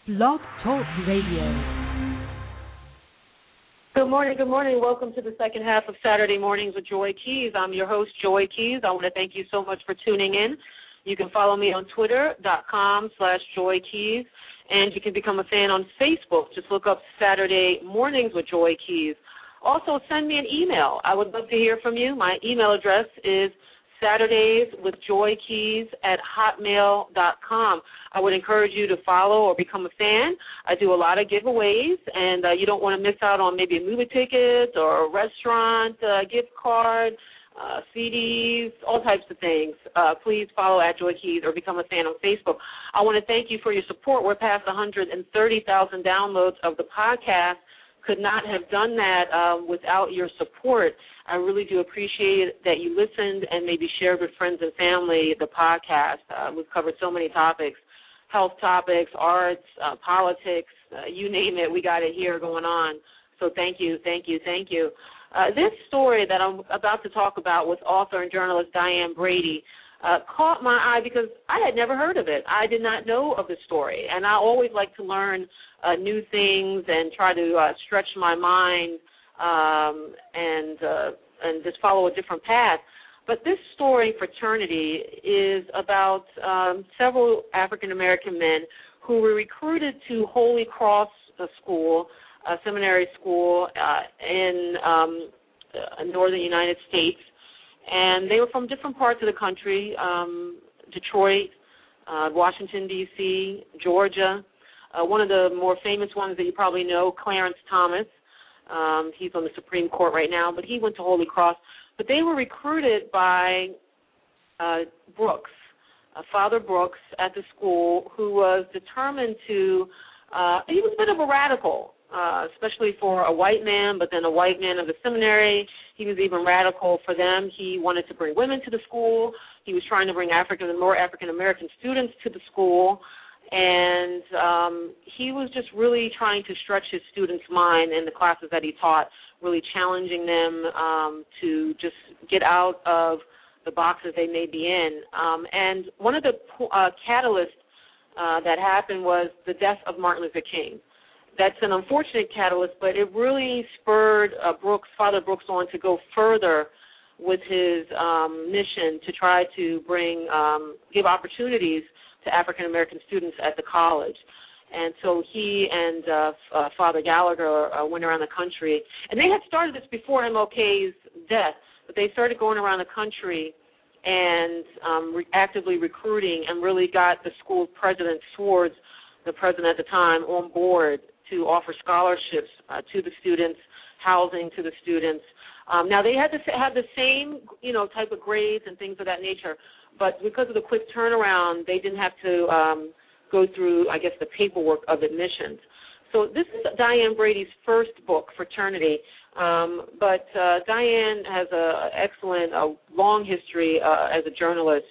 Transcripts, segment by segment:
Blog Talk Radio. Good morning. Welcome to the second half of Saturday Mornings with Joy Keys. I'm your host, Joy Keys. I want to thank you so much for tuning in. You can follow me on Twitter.com/Joy Keys, and you can become a fan on Facebook. Just look up Saturday Mornings with Joy Keys. Also, send me an email. I would love to hear from you. My email address is SaturdaysWithJoyKeys@hotmail.com. I would encourage you to follow or become a fan. I do a lot of giveaways, and you don't want to miss out on maybe a movie ticket or a restaurant gift card, CDs, all types of things. Please follow @JoyKeys or become a fan on Facebook. I want to thank you for your support. We're past 130,000 downloads of the podcast. Could not have done that without your support. I really do appreciate it that you listened and maybe shared with friends and family the podcast. We've covered so many topics, health topics, arts, politics, you name it, we got it here going on. So thank you. This story that I'm about to talk about with author and journalist Diane Brady caught my eye because I had never heard of it. I did not know of the story, and I always like to learn new things and try to stretch my mind and just follow a different path. But this story, Fraternity, is about several African-American men who were recruited to Holy Cross School, a seminary school in northern United States. And they were from different parts of the country, Detroit, Washington, D.C., Georgia. One of the more famous ones that you probably know, Clarence Thomas. He's on the Supreme Court right now, but he went to Holy Cross. But they were recruited by Brooks, Father Brooks at the school, who was determined to, he was a bit of a radical, especially for a white man, but then a white man of the seminary. He was even radical for them. He wanted to bring women to the school. He was trying to bring more African-American students to the school. And he was just really trying to stretch his students' mind in the classes that he taught, really challenging them to just get out of the boxes they may be in. And one of the catalysts that happened was the death of Martin Luther King. That's an unfortunate catalyst, but it really spurred Father Brooks on to go further with his mission to try to give opportunities to African-American students at the college. And so he and Father Gallagher went around the country. And they had started this before MLK's death, but they started going around the country and actively recruiting and really got the school president towards the president at the time on board to offer scholarships to the students, housing to the students. Now, they had to have the same, type of grades and things of that nature, but because of the quick turnaround, they didn't have to go through, I guess, the paperwork of admissions. So this is Diane Brady's first book, Fraternity, but Diane has an excellent, long history as a journalist,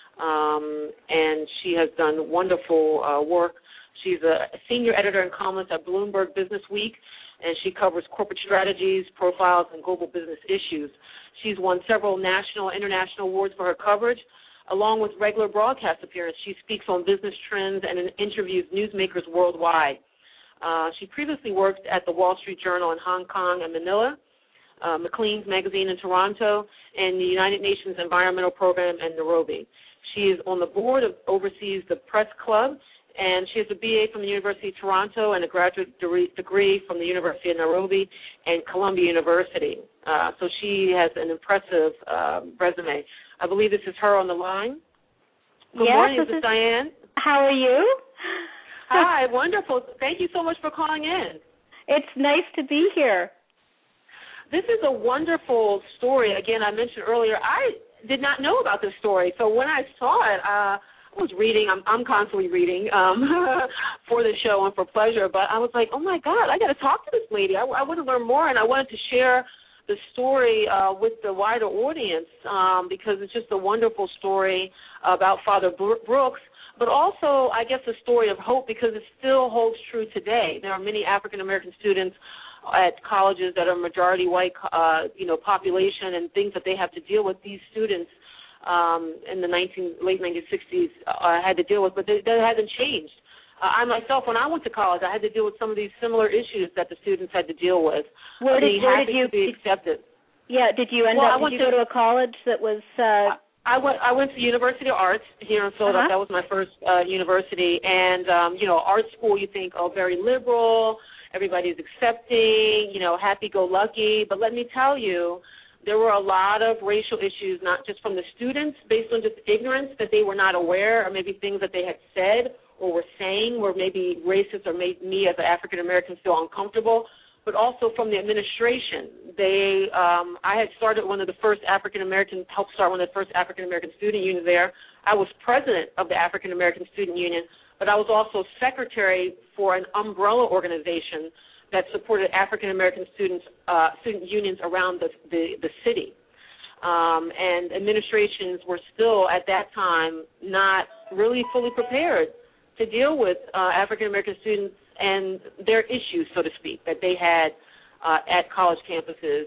and she has done wonderful work. She's a senior editor and columnist at Bloomberg Business Week, and she covers corporate strategies, profiles, and global business issues. She's won several national and international awards for her coverage, along with regular broadcast appearances. She speaks on business trends and interviews newsmakers worldwide. She previously worked at the Wall Street Journal in Hong Kong and Manila, Maclean's Magazine in Toronto, and the United Nations Environmental Program in Nairobi. She is on the board of oversees the Press Club, and she has a BA from the University of Toronto and a graduate degree from the University of Nairobi and Columbia University. So she has an impressive resume. I believe this is her on the line. Good morning, this is Diane. How are you? Hi, wonderful. Thank you so much for calling in. It's nice to be here. This is a wonderful story. Again, I mentioned earlier, I did not know about this story. So when I saw it, I was reading. I'm constantly reading for the show and for pleasure. But I was like, oh, my God, I got to talk to this lady. I want to learn more, and I wanted to share the story with the wider audience because it's just a wonderful story about Father Brooks, but also, I guess, a story of hope because it still holds true today. There are many African-American students at colleges that are majority white, population and things that they have to deal with. These students in the late 1960s had to deal with, but that hasn't changed. I myself, when I went to college, I had to deal with some of these similar issues that the students had to deal with. Where did you to be accepted? Yeah, did you go to a college that was? I went to the University of Arts here in Philadelphia. That was my first university, and art school. You think, very liberal. Everybody's accepting, happy-go-lucky. But let me tell you, there were a lot of racial issues, not just from the students, based on just ignorance that they were not aware, or maybe things that they had said or were saying were maybe racist or made me as an African American feel uncomfortable, but also from the administration. I had started helped start one of the first African American student unions there. I was president of the African American Student Union, but I was also secretary for an umbrella organization that supported African American student unions around the city. And administrations were still at that time not really fully prepared to deal with African American students and their issues, so to speak, that they had at college campuses,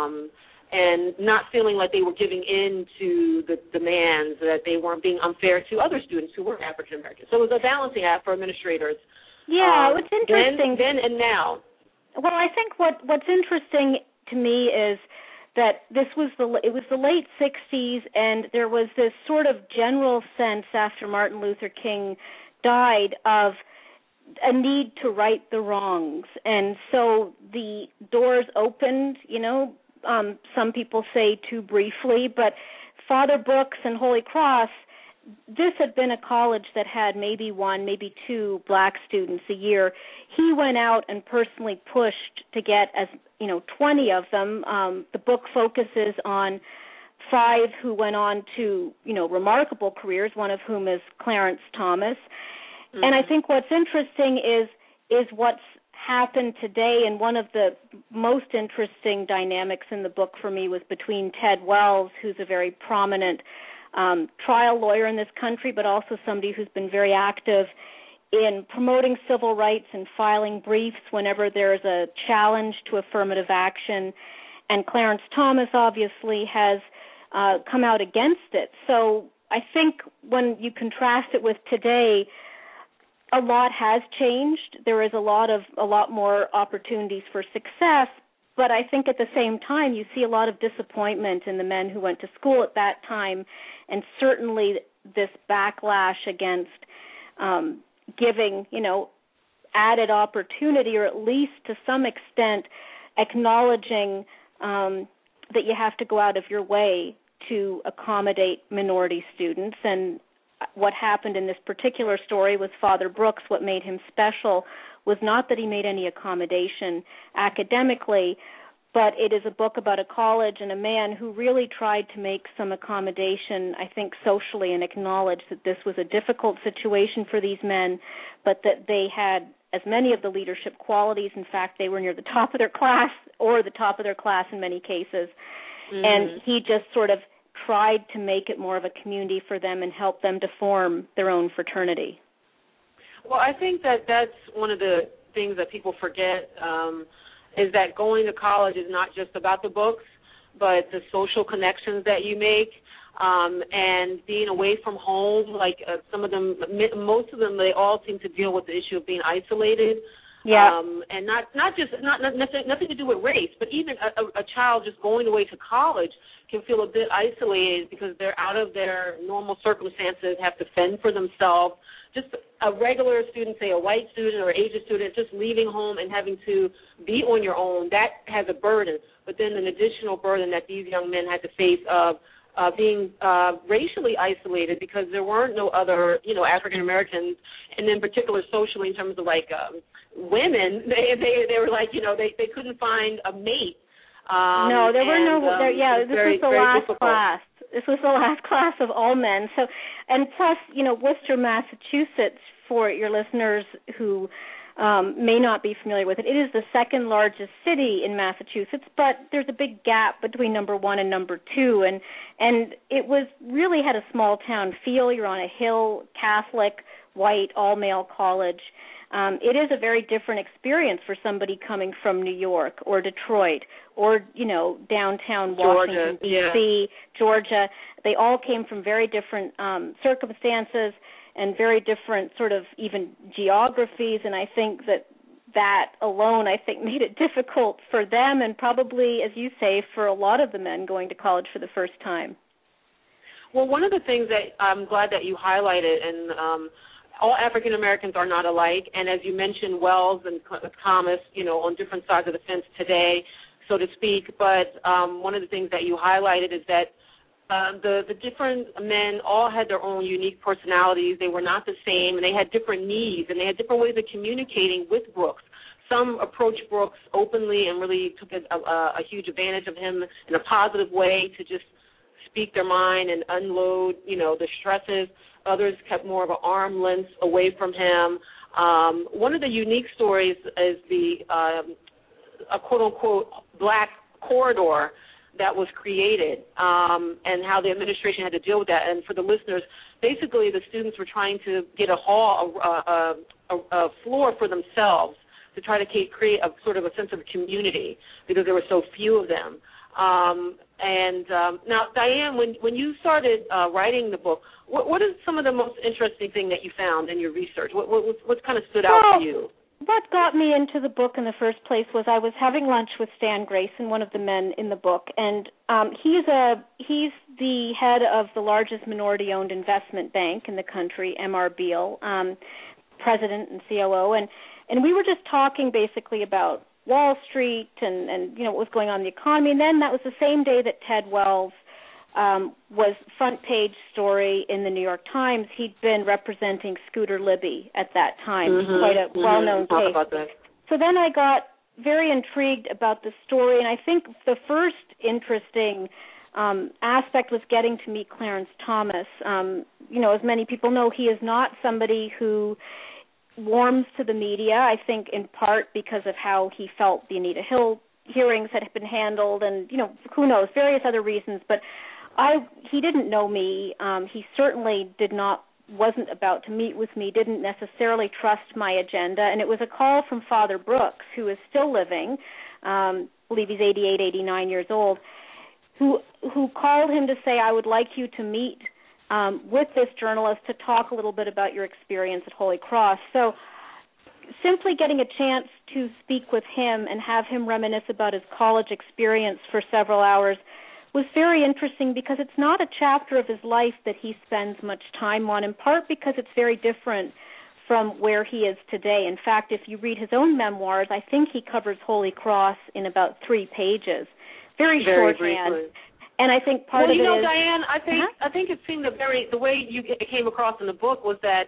and not feeling like they were giving in to the demands, that they weren't being unfair to other students who were African American. So it was a balancing act for administrators. Yeah, it's interesting. Then and now. Well, I think what's interesting to me is that it was the late 60s, and there was this sort of general sense after Martin Luther King died of a need to right the wrongs. And so the doors opened, some people say too briefly, but Father Brooks and Holy Cross, this had been a college that had maybe one, maybe two black students a year. He went out and personally pushed to get 20 of them. The book focuses on 5 who went on to, remarkable careers, one of whom is Clarence Thomas. Mm-hmm. And I think what's interesting is what's happened today, and one of the most interesting dynamics in the book for me was between Ted Wells, who's a very prominent trial lawyer in this country, but also somebody who's been very active in promoting civil rights and filing briefs whenever there's a challenge to affirmative action. And Clarence Thomas obviously has come out against it. So I think when you contrast it with today, a lot has changed. There is a lot more opportunities for success, but I think at the same time you see a lot of disappointment in the men who went to school at that time, and certainly this backlash against giving, added opportunity, or at least to some extent acknowledging that you have to go out of your way to accommodate minority students. And what happened in this particular story with Father Brooks, what made him special was not that he made any accommodation academically, but it is a book about a college and a man who really tried to make some accommodation, I think, socially, and acknowledge that this was a difficult situation for these men, but that they had as many of the leadership qualities. In fact, they were near the top of their class, or the top of their class in many cases. Mm-hmm. And he just sort of tried to make it more of a community for them and help them to form their own fraternity. Well, I think that's one of the things that people forget, is that going to college is not just about the books, but the social connections that you make, and being away from home. Like most of them, they all seem to deal with the issue of being isolated. Yeah. And not nothing to do with race, but even a child just going away to college can feel a bit isolated because they're out of their normal circumstances, have to fend for themselves. Just a regular student, say a white student or Asian student, just leaving home and having to be on your own, that has a burden. But then an additional burden that these young men had to face of being racially isolated because there weren't no other, African Americans, and in particular socially in terms of women, they were like, they couldn't find a mate. No, there were no. This was the last difficult class. This was the last class of all men. So, and plus, Worcester, Massachusetts, for your listeners who may not be familiar with it, it is the second largest city in Massachusetts, but there's a big gap between number 1 and number 2, and it was really had a small town feel. You're on a hill, Catholic, white, all-male college. It is a very different experience for somebody coming from New York or Detroit or, downtown Washington, D.C., Georgia. They all came from very different circumstances, and very different sort of even geographies, and I think that alone, I think, made it difficult for them and probably, as you say, for a lot of the men going to college for the first time. Well, one of the things that I'm glad that you highlighted, and all African Americans are not alike, and as you mentioned, Wells and Thomas, on different sides of the fence today, so to speak, but one of the things that you highlighted is that the different men all had their own unique personalities. They were not the same, and they had different needs, and they had different ways of communicating with Brooks. Some approached Brooks openly and really took a huge advantage of him in a positive way to just speak their mind and unload, the stresses. Others kept more of an arm length away from him. One of the unique stories is a quote-unquote black corridor that was created, and how the administration had to deal with that. And for the listeners, basically the students were trying to get a floor for themselves to try to create a sort of a sense of community because there were so few of them. Now, Diane, when you started writing the book, what is some of the most interesting thing that you found in your research? What kind of stood out for you? What got me into the book in the first place was I was having lunch with Stan Grayson, one of the men in the book, and he's the head of the largest minority-owned investment bank in the country, M.R. Beale, president and COO, and we were just talking basically about Wall Street and what was going on in the economy. And then that was the same day that Ted Wells was front page story in the New York Times. He'd been representing Scooter Libby at that time, quite a well-known case. About that. So then I got very intrigued about the story, and I think the first interesting aspect was getting to meet Clarence Thomas. As many people know, he is not somebody who warms to the media, I think in part because of how he felt the Anita Hill hearings had been handled and, who knows, various other reasons. But he didn't know me. He certainly wasn't about to meet with me, didn't necessarily trust my agenda. And it was a call from Father Brooks, who is still living, I believe he's 88, 89 years old, who called him to say, I would like you to meet with this journalist to talk a little bit about your experience at Holy Cross. So simply getting a chance to speak with him and have him reminisce about his college experience for several hours was very interesting because it's not a chapter of his life that he spends much time on, in part because it's very different from where he is today. In fact, if you read his own memoirs, I think he covers Holy Cross in about 3 pages. Very shorthand. Briefly. And I think part of it is... Diane, I think it seemed the way it came across in the book was that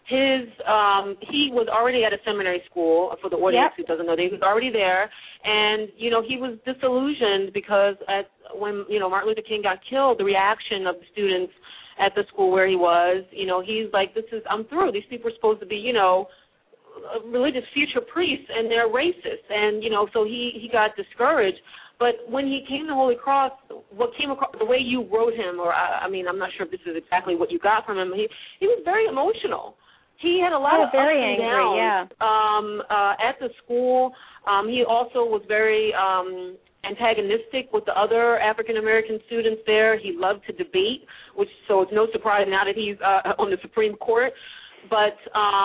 he was already at a seminary school, for the audience who doesn't know, he was already there, and, he was disillusioned because when Martin Luther King got killed, the reaction of the students at the school where he was, he's like, I'm through. These people are supposed to be, religious future priests, and they're racist, and, so he got discouraged. But when he came to Holy Cross, what came across, the way you wrote him, or I'm not sure if this is exactly what you got from him, he was very emotional. He had a lot of ups and downs at the school. He also was very antagonistic with the other African-American students there. He loved to debate, so it's no surprise now that he's on the Supreme Court. But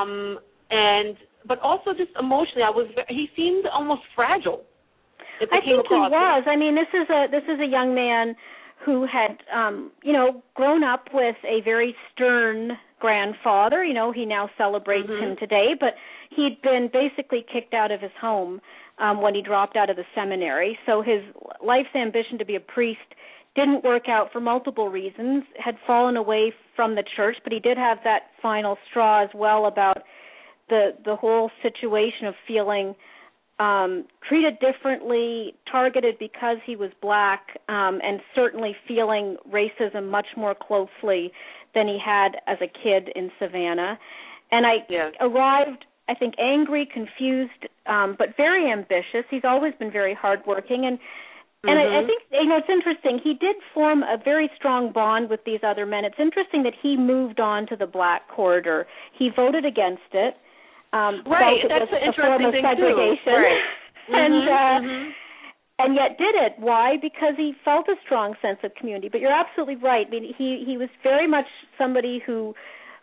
also just emotionally, he seemed almost fragile. I think he was. I mean, this is a young man who had, grown up with a very stern grandfather. He now celebrates him today, but he'd been basically kicked out of his home when he dropped out of the seminary. So his life's ambition to be a priest didn't work out for multiple reasons, had fallen away from the church, but he did have that final straw as well about the whole situation of feeling treated differently, targeted because he was black, and certainly feeling racism much more closely than he had as a kid in Savannah. And I arrived, I think, angry, confused, but very ambitious. He's always been very hardworking. And I think, it's interesting. He did form a very strong bond with these other men. It's interesting that he moved on to the black corridor. He voted against it. Right, that's an interesting thing too. Right. And yet did it. Why? Because he felt a strong sense of community. But you're absolutely right. I mean, he was very much somebody who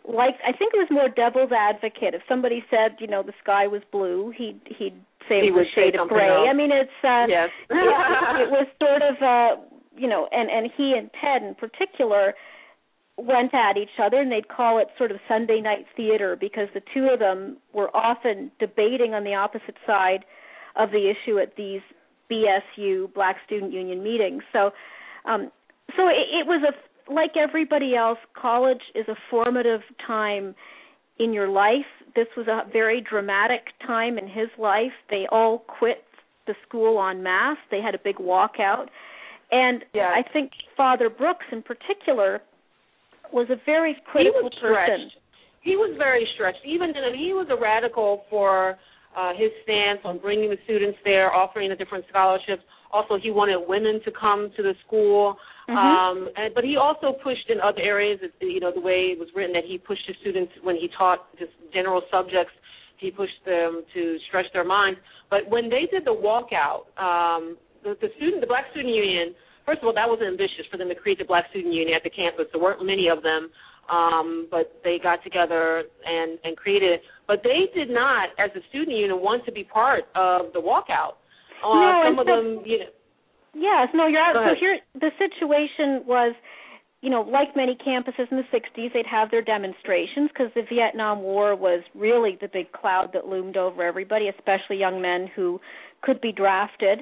liked, I think it was more devil's advocate. If somebody said, the sky was blue, he'd say it was a shade of gray. Else. I mean, it's yes. it was sort of and he and Ted in particular went at each other, and they'd call it sort of Sunday night theater, because the two of them were often debating on the opposite side of the issue at these BSU, Black Student Union meetings. So it was like everybody else, college is a formative time in your life. This was a very dramatic time in his life. They all quit the school en masse. They had a big walkout. And I think Father Brooks in particular was a very critical person. He was very stretched. Even he was a radical for his stance on bringing the students there, offering the different scholarships. Also, he wanted women to come to the school. But he also pushed in other areas, the way it was written, that he pushed his students when he taught just general subjects. He pushed them to stretch their minds. But when they did the walkout, the Black Student Union, first of all, that was ambitious for them to create the Black Student Union at the campus. There weren't many of them, but they got together and created it. But they did not, as a student union, want to be part of the walkout. Some of them, Yes, no, you're out. So here, the situation was, like many campuses in the 60s, they'd have their demonstrations because the Vietnam War was really the big cloud that loomed over everybody, especially young men who could be drafted.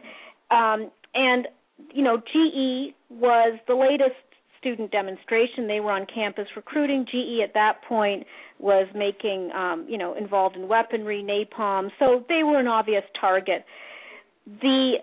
GE was the latest student demonstration. They were on campus recruiting. GE at that point was making, involved in weaponry, napalm, so they were an obvious target. The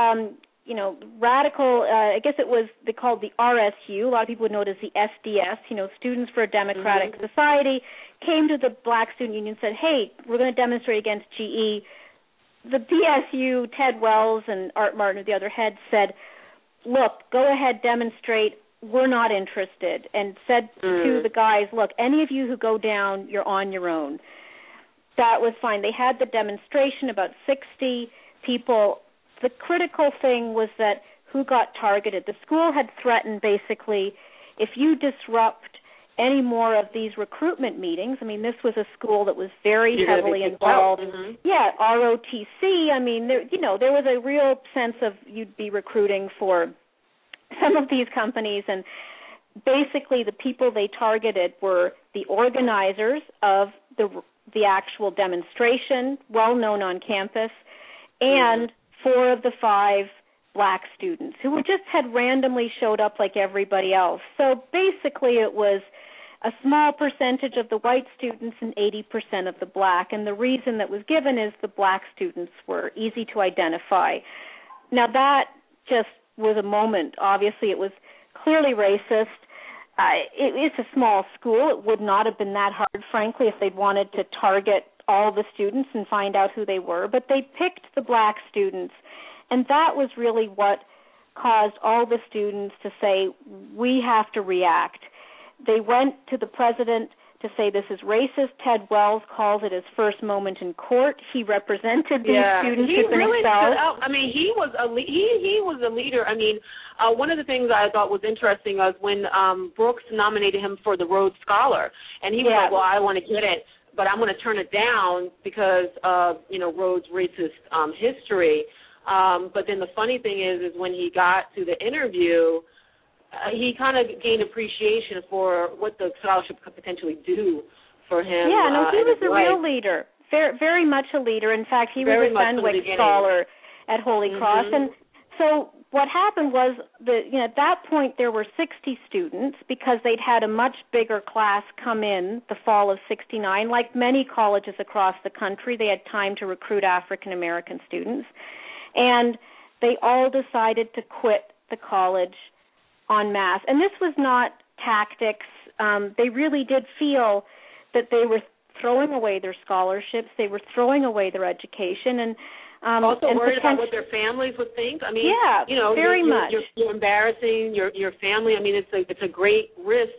radical, I guess they called the RSU, a lot of people would know it as the SDS, Students for a Democratic Society, came to the Black Student Union and said, hey, we're going to demonstrate against GE. The BSU, Ted Wells and Art Martin, the other head, said, look, go ahead, demonstrate, we're not interested, and said to the guys, look, any of you who go down, you're on your own. That was fine. They had the demonstration, about 60 people. The critical thing was that who got targeted. The school had threatened, basically, if you disrupt any more of these recruitment meetings, I mean, this was a school that was very heavily involved. Yeah, ROTC, I mean, there was a real sense of you'd be recruiting for some of these companies, and basically the people they targeted were the organizers of the actual demonstration, well known on campus, and 4 of the 5 Black students who just had randomly showed up like everybody else. So basically it was a small percentage of the white students and 80% of the Black, and the reason that was given is the Black students were easy to identify. Now that just was a moment. Obviously it was clearly racist. It's a small school. It would not have been that hard, frankly, if they'd wanted to target all the students and find out who they were, but they picked the Black students, and that was really what caused all the students to say, we have to react. They went to the president to say this is racist. Ted Wells calls it his first moment in court. He represented these students who've been expelled. I mean, he was a leader. I mean, one of the things I thought was interesting was when Brooks nominated him for the Rhodes Scholar, and he was like, well, I want to get it, but I'm going to turn it down because of, Rhodes' racist history. But then the funny thing is when he got to the interview, he kind of gained appreciation for what the scholarship could potentially do for him. Yeah, no, he was a real leader, very, very much a leader. In fact, he was a Fenwick Scholar at Holy Cross. And so what happened was that, at that point there were 60 students because they'd had a much bigger class come in the fall of 69. Like many colleges across the country, they had time to recruit African-American students. And they all decided to quit the college en masse. And this was not tactics. They really did feel that they were throwing away their scholarships. They were throwing away their education. And also worried about what their families would think. I mean, very much. You're embarrassing your family. I mean, it's a great risk.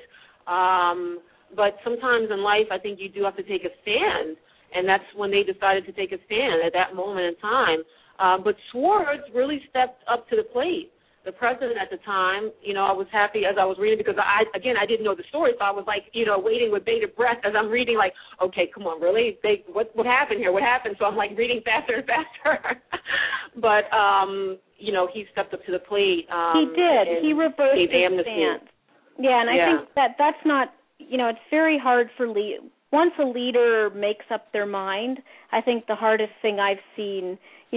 But sometimes in life, I think you do have to take a stand. And that's when they decided to take a stand at that moment in time. But Schwartz really stepped up to the plate. the president at the time, I was happy as I was reading because I didn't know the story, so I was like, waiting with bated breath as I'm reading, like, okay, come on, really? What happened here? What happened? So I'm like reading faster and faster. But he stepped up to the plate. He did. He reversed his stance. Yeah, and I think that's not, it's very hard for once a leader makes up their mind, I think the hardest thing I've seen,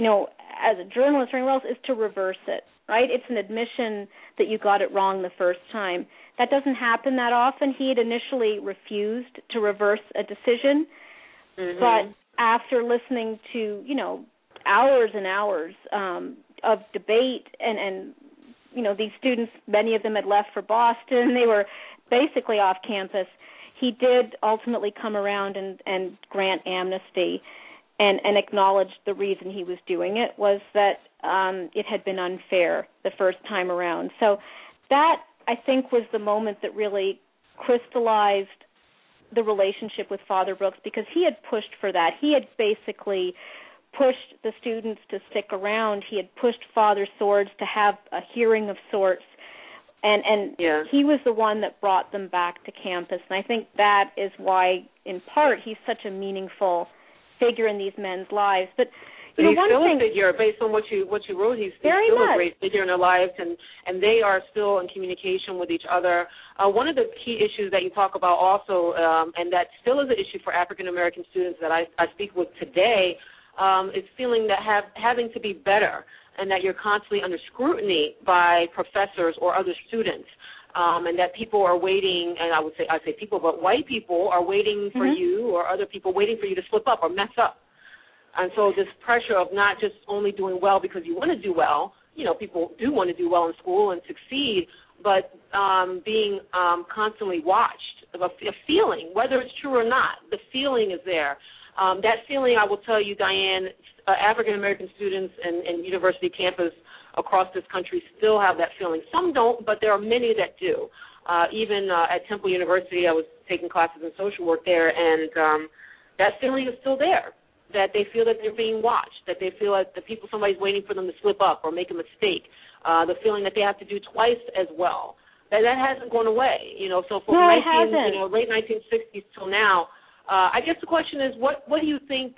as a journalist or anyone else, is to reverse it. Right? It's an admission that you got it wrong the first time. That doesn't happen that often. He had initially refused to reverse a decision, but after listening to, hours and hours of debate and these students, many of them had left for Boston. They were basically off campus. He did ultimately come around and grant amnesty and acknowledge the reason he was doing it was that it had been unfair the first time around. So that, I think, was the moment that really crystallized the relationship with Father Brooks, because he had pushed for that. He had basically pushed the students to stick around. He had pushed Father Swords to have a hearing of sorts, and he was the one that brought them back to campus. And I think that is why, in part, he's such a meaningful figure in these men's lives. But he's still a figure, based on what you wrote. He's still a great figure in their lives, and they are still in communication with each other. One of the key issues that you talk about also, and that still is an issue for African American students that I speak with today, is feeling that having to be better, and that you're constantly under scrutiny by professors or other students. And that people are waiting, and I say people, but white people are waiting for you, or other people waiting for you to slip up or mess up. And so this pressure of not just only doing well because you want to do well, people do want to do well in school and succeed, but being constantly watched, a feeling, whether it's true or not, the feeling is there. That feeling, I will tell you, Diane, African-American students and university campus across this country still have that feeling. Some don't, but there are many that do. Even at Temple University, I was taking classes in social work there, and that feeling is still there, that they feel that they're being watched, that they feel like somebody's waiting for them to slip up or make a mistake, the feeling that they have to do twice as well. That hasn't gone away, so from late 1960s till now. I guess the question is, what do you think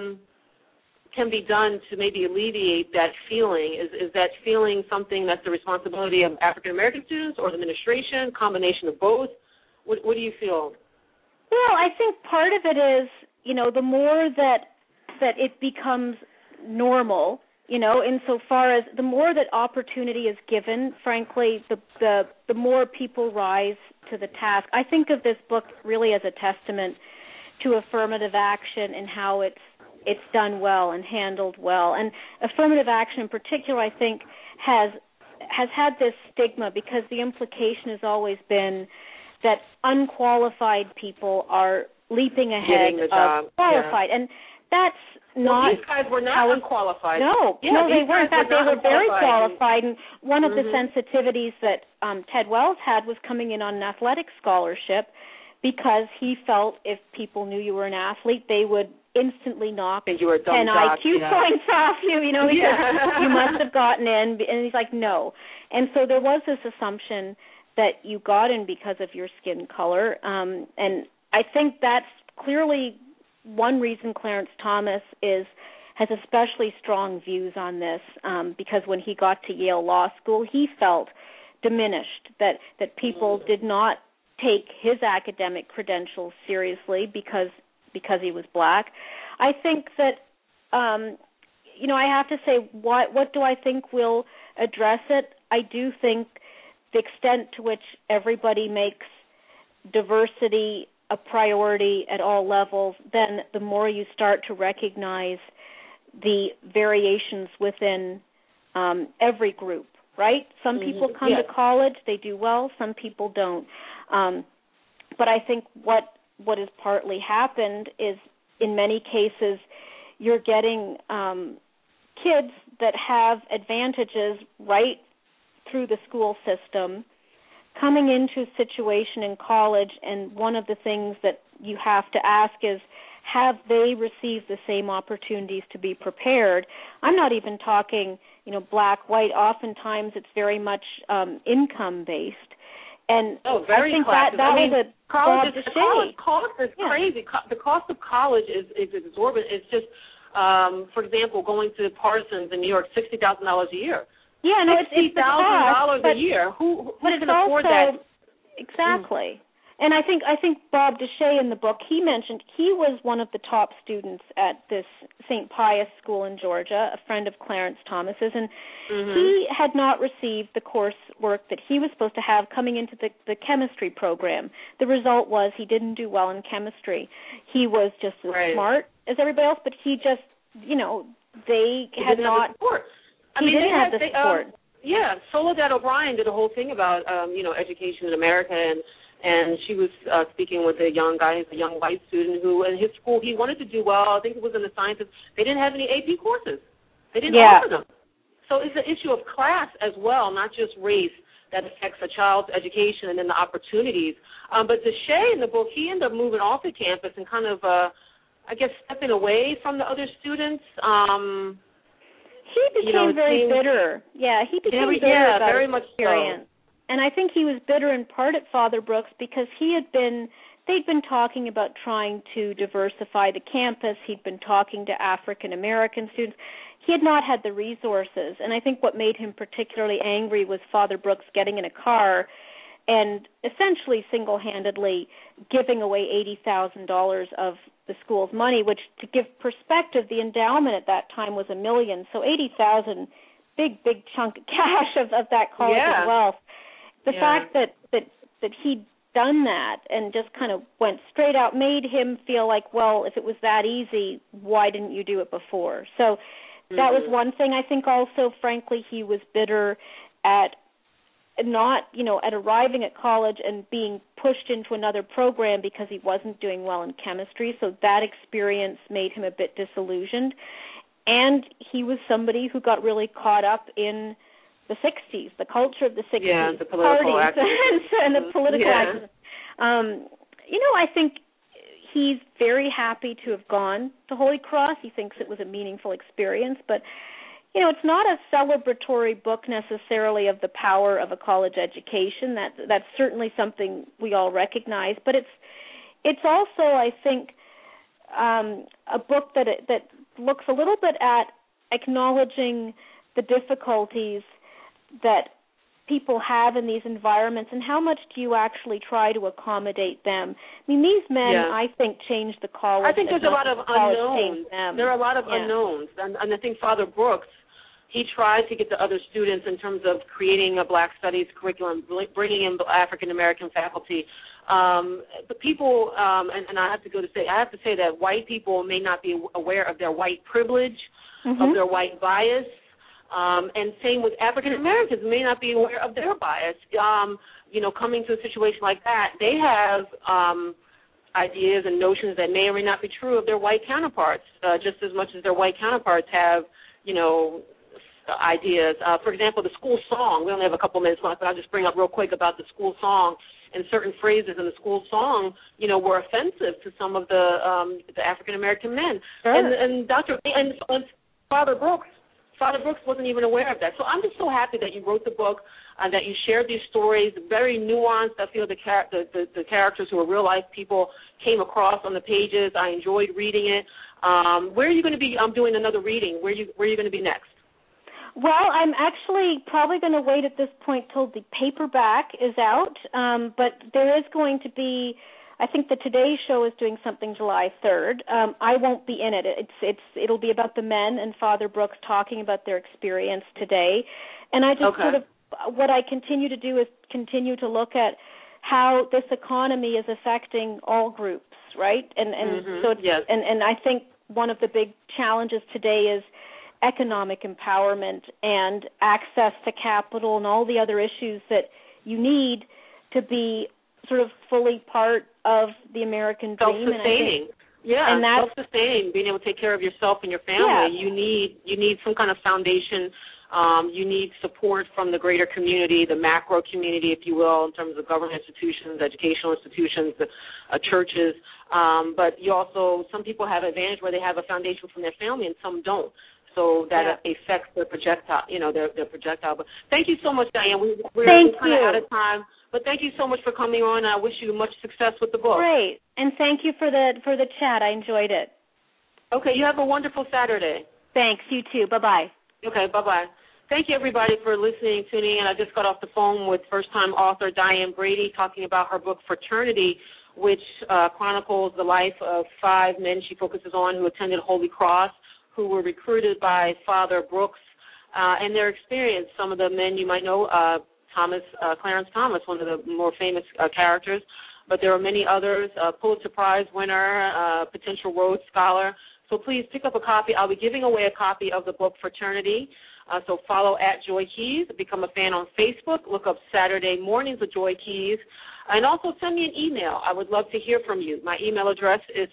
can be done to maybe alleviate that feeling? Is that feeling something that's the responsibility of African-American students or the administration, combination of both? What do you feel? Well, I think part of it is, the more that it becomes normal, insofar as the more that opportunity is given, frankly, the more people rise to the task. I think of this book really as a testament to affirmative action and how it's done well and handled well. And affirmative action in particular, I think, has had this stigma because the implication has always been that unqualified people are leaping ahead of qualified. Yeah. And that's not... These guys were not unqualified. No, they weren't. In fact, they were very qualified. And one of the sensitivities that Ted Wells had was coming in on an athletic scholarship, because he felt if people knew you were an athlete, they would instantly knock 10 IQ points off you, because you must have gotten in. And he's like, no. And so there was this assumption that you got in because of your skin color. And I think that's clearly one reason Clarence Thomas has especially strong views on this, because when he got to Yale Law School, he felt diminished, that people did not take his academic credentials seriously because he was black. I think that, I have to say, what do I think will address it? I do think the extent to which everybody makes diversity a priority at all levels, then the more you start to recognize the variations within every group, right? Some people come to college, they do well, some people don't. But I think what has partly happened is, in many cases, you're getting kids that have advantages right through the school system coming into a situation in college, and one of the things that you have to ask is, have they received the same opportunities to be prepared? I'm not even talking, black, white. Oftentimes it's very much income-based. And very I think classes. that was a college cost is yeah. crazy. The cost of college is exorbitant. It's just, for example, going to Parsons in New York, $60,000 a year. Yeah, no, it's $60,000 a year. Who can afford that? Exactly. And I think Bob Deshay in the book, he mentioned he was one of the top students at this St. Pius school in Georgia, a friend of Clarence Thomas's, and he had not received the coursework that he was supposed to have coming into the chemistry program. The result was he didn't do well in chemistry. He was just as smart as everybody else, but he just, they had not. Have the support. He didn't have the support. Soledad O'Brien did a whole thing about, education in America, and she was speaking with a young guy, a young white student who, in his school, he wanted to do well. I think it was in the sciences. They didn't have any AP courses. They didn't offer them. So it's an issue of class as well, not just race, that affects a child's education and then the opportunities. But Deshay in the book, he ended up moving off the campus and kind of, stepping away from the other students. He became very bitter. Yeah, he became bitter about very his much experience. So. And I think he was bitter in part at Father Brooks because they'd been talking about trying to diversify the campus. He'd been talking to African American students. He had not had the resources. And I think what made him particularly angry was Father Brooks getting in a car and essentially single-handedly giving away $80,000 of the school's money, which, to give perspective, the endowment at that time was $1 million. So $80,000, big chunk of cash of that college's wealth. The fact that he'd done that and just kind of went straight out made him feel like, well, if it was that easy, why didn't you do it before? So that was one thing. I think also, frankly, he was bitter at not, at arriving at college and being pushed into another program because he wasn't doing well in chemistry. So that experience made him a bit disillusioned. And he was somebody who got really caught up in the 60s, the culture of the 60s, the political parties and the political activism. I think he's very happy to have gone to Holy Cross. He thinks it was a meaningful experience, but it's not a celebratory book necessarily of the power of a college education. That's certainly something we all recognize, but it's also, I think, a book that looks a little bit at acknowledging the difficulties that people have in these environments and how much do you actually try to accommodate them. I mean, these men, I think, changed the college. I think there's a lot of unknowns. There are a lot of unknowns. And I think Father Brooks, he tried to get the other students in terms of creating a Black Studies curriculum, bringing in African-American faculty. But people, and I have to say that white people may not be aware of their white privilege, of their white bias. And same with African Americans, may not be aware of their bias. Coming to a situation like that, they have ideas and notions that may or may not be true of their white counterparts, just as much as their white counterparts have, ideas. For example, the school song. We only have a couple minutes left, but I'll just bring up real quick about the school song. And certain phrases in the school song, were offensive to some of the African American men. Sure. And Father Brooks wasn't even aware of that. So I'm just so happy that you wrote the book, that you shared these stories, very nuanced. I feel the characters who are real-life people came across on the pages. I enjoyed reading it. Where are you going to be doing another reading? Where are you going to be next? Well, I'm actually probably going to wait at this point till the paperback is out, but there is going to be, I think the Today Show is doing something July 3rd. I won't be in it. It'll be about the men and Father Brooks talking about their experience today. And I just what I continue to do is continue to look at how this economy is affecting all groups, right? And so it's, and I think one of the big challenges today is economic empowerment and access to capital and all the other issues that you need to be sort of fully part of the American dream. Self-sustaining. And self-sustaining, being able to take care of yourself and your family. You need some kind of foundation You need support from the greater community, the macro community, if you will, in terms of government institutions, educational institutions, churches. But you also, some people have advantage where they have a foundation from their family and some don't. So that affects their projectile, their projectile. But thank you so much, Diane. We're kind of out of time. But thank you so much for coming on. I wish you much success with the book. Great. And thank you for the chat. I enjoyed it. Okay, you have a wonderful Saturday. Thanks. You too. Bye-bye. Okay, bye-bye. Thank you, everybody, for listening, tuning in. I just got off the phone with first-time author Diane Brady talking about her book, Fraternity, which chronicles the life of 5 men she focuses on who attended Holy Cross, who were recruited by Father Brooks, and their experience. Some of the men you might know, Clarence Thomas, one of the more famous characters, but there are many others, Pulitzer Prize winner, potential Rhodes Scholar. So please pick up a copy. I'll be giving away a copy of the book Fraternity. So follow @JoyKeys, become a fan on Facebook, look up Saturday Mornings with Joy Keys, and also send me an email. I would love to hear from you. My email address is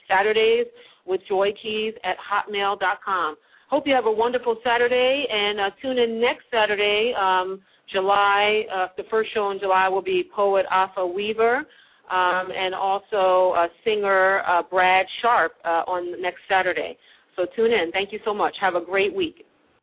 saturdayswithjoykeys@hotmail.com. Hope you have a wonderful Saturday, and tune in next Saturday, July. The first show in July will be poet Afa Weaver, and also singer Brad Sharp on next Saturday. So tune in. Thank you so much. Have a great week.